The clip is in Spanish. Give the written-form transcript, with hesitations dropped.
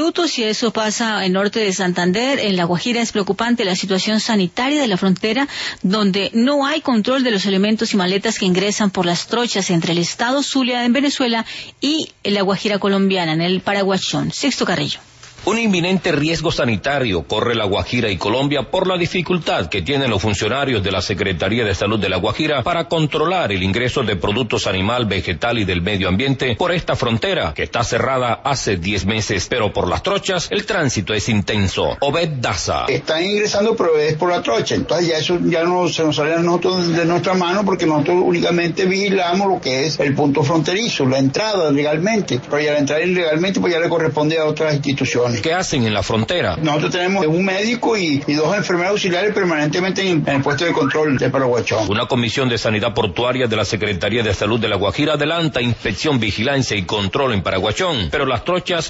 minutos y eso pasa en norte de Santander. En La Guajira es preocupante la situación sanitaria de la frontera, donde no hay control de los elementos y maletas que ingresan por las trochas entre el estado Zulia en Venezuela y La Guajira colombiana, en el Paraguachón. Sixto Carrillo. Un inminente riesgo sanitario corre La Guajira y Colombia por la dificultad que tienen los funcionarios de la Secretaría de Salud de La Guajira para controlar el ingreso de productos animal, vegetal y del medio ambiente por esta frontera, que está cerrada hace 10 meses, pero por las trochas el tránsito es intenso. Obed Daza. Están ingresando, pero es por la trocha, entonces ya eso ya no se nos sale a nosotros de nuestra mano, porque nosotros únicamente vigilamos lo que es el punto fronterizo, la entrada legalmente, pero ya la entrada ilegalmente pues ya le corresponde a otras instituciones. ¿Qué hacen en la frontera? Nosotros tenemos un médico y 2 enfermeras auxiliares permanentemente en el puesto de control de Paraguachón. Una comisión de sanidad portuaria de la Secretaría de Salud de La Guajira adelanta inspección, vigilancia y control en Paraguachón, pero las trochas